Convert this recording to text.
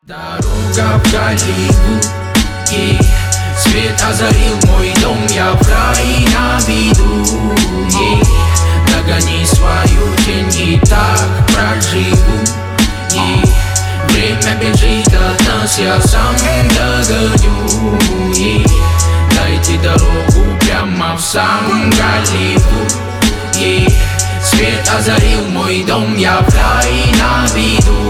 Дорога в Голливуд, и свет озарил мой дом, я в рай на виду, догони свою тень и так проживу, время бежит от нас, я сам догоню, дайте дорогу прямо в сам Голливуд, свет озарил мой дом, я в рай на виду.